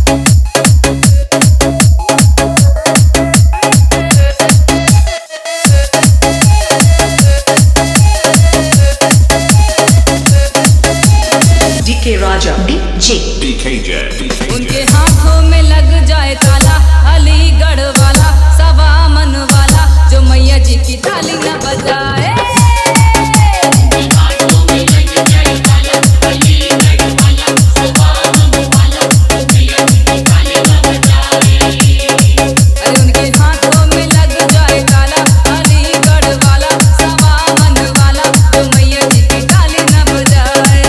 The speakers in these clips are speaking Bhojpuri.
DK Raja DJ BKJ उनके हाथों में लग जाए ताला, अलीगढ़ वाला सवा मन वाला जो मैया जी की थाली न बजाए। अरे उनके हाथों में लग जाए ताला, अलीगढ़ वाला सवा मन वाला जो मैया जी की थाली न बजाए।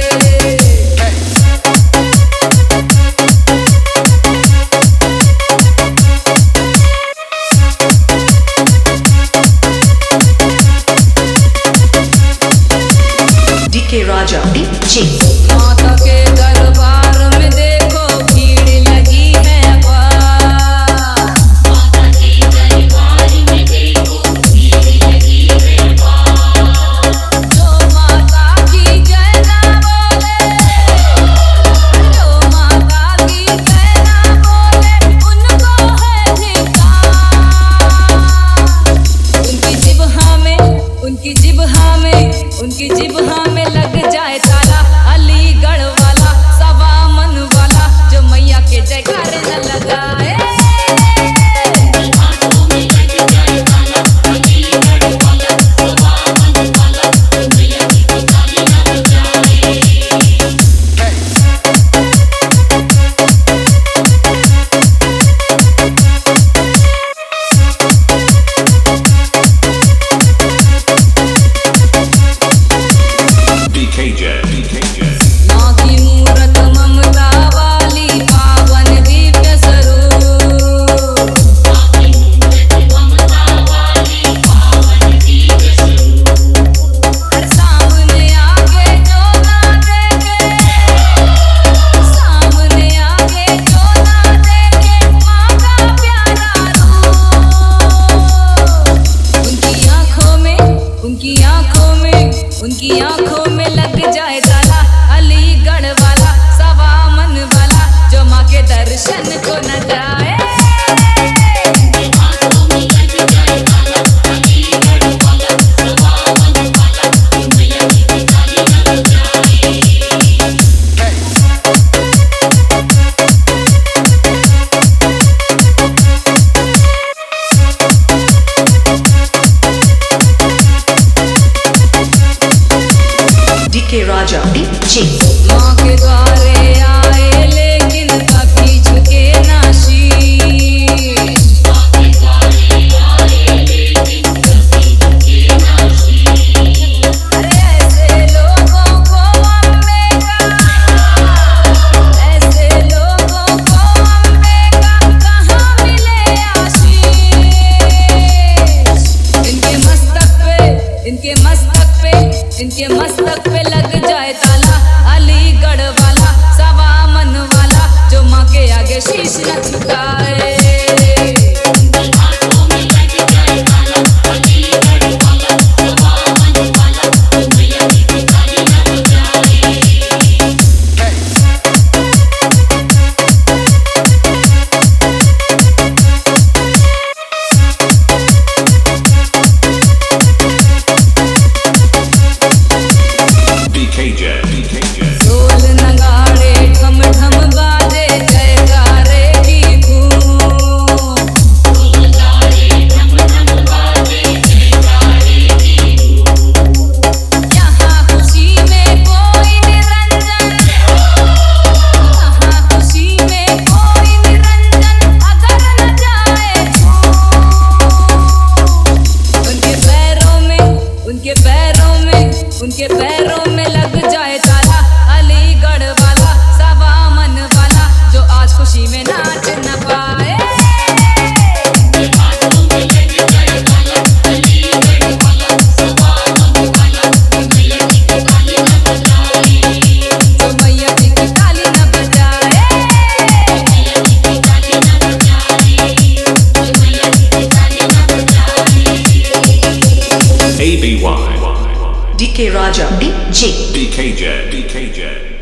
DK Raja DJ माता के दरबार में देखो भीड़ लगी है अपार। माता के दरबार में देखो भीड़ लगी है अपार। जो माता की जय ना बोले, जो माता की जय ना बोले उनको है धिक्कार। उनकी जिब्हा में, उनकी जिब्हा में, उनकी जिब्हा में लग जाए ताला, अलीगढ़ वाला सवा मन वाला जो मैया के जयकारे न लगाए। माँ की मूरत ममता वाली पावन दिव्य स्वरूप। हर सामने आगे जो ना देखे, सामने आगे जो ना देखे माँ का प्यारा रूप। उनकी आँखों में, उनकी आँखों में, उनकी आँखों में लग जाए ताला, अलीगढ़ वाला सवा मन वाला जो माँ के दर्शन को न जाए। DK Raja DJ माँ के द्वारे आए लेकिन कभी झुके ना शीश। अरे ऐसे लोगों को अम्बे का, ऐसे लोगों को अम्बे का कहाँ मिले आशीष। इनके मस्तक पे, इनके मस्तक पे, इनके मस्तक पे लग जाए ताला, अलीगढ़ वाला सवा मन वाला जो माँ के आगे शीश न झुकाए। ढोल नगाड़े ठम ठम बाजे जयकारे की धूम। यहाँ खुशी में कोई निरंजन, यहाँ खुशी में कोई निरंजन अगर न जाए छूट। उनके पैरों में, उनके पैरों में, उनके पैरों में लग जाए ताला, अलीगढ़ वाला सवा मन वाला जो आज खुशी में नाच न पाए। जो मैया जी की ताली न बजाए। ABY DK Raja DJ BKJ